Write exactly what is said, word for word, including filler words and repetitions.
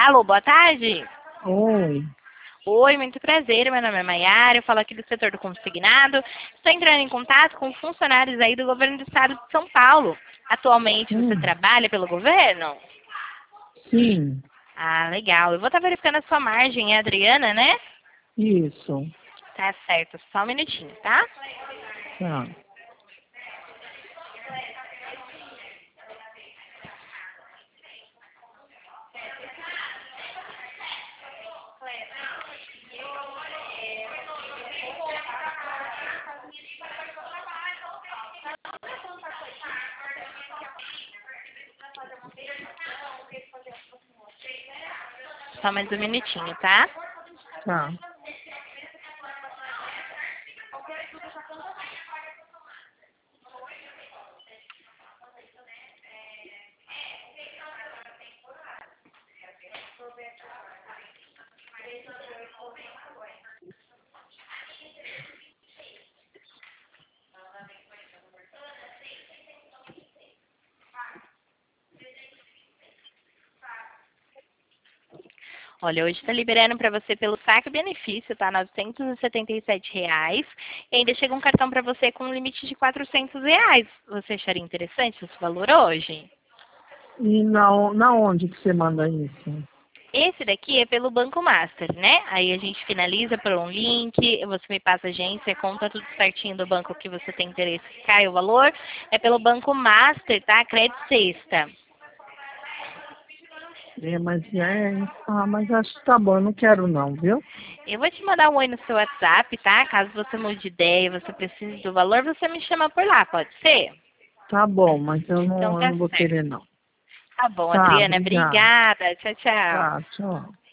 Alô, boa tarde. Oi. Oi, muito prazer. Meu nome é Maiara, eu falo aqui do setor do consignado. Estou entrando em contato com funcionários aí do governo do estado de São Paulo. Atualmente você Hum, trabalha pelo governo? sim, Ah, legal. Eu vou estar verificando a sua margem, é a Adriana, né? isso. Tá certo, só um minutinho, tá? Tá. Só mais um minutinho, tá? Tá. Olha, hoje está liberando para você pelo saque benefício, tá? novecentos e setenta e sete reais. E ainda chega um cartão para você com um limite de quatrocentos reais. Você acharia interessante esse valor hoje? E na, na onde que você manda isso? Esse daqui é pelo Banco Master, né? Aí a gente finaliza por um link, você me passa a agência, conta tudo certinho do banco que você tem interesse que cai o valor. É pelo Banco Master, tá? Crédito Sexta. É, mas é. Ah, mas acho que tá bom, eu não quero não, viu? Eu vou te mandar um oi no seu WhatsApp, tá? Caso você mude de ideia, você precise do valor, você me chama por lá, pode ser? Tá bom, mas eu Então não, eu tá não vou certo. querer não. Tá bom, Tá, Adriana. obrigado. Obrigada. Tchau, tchau. Tá, tchau.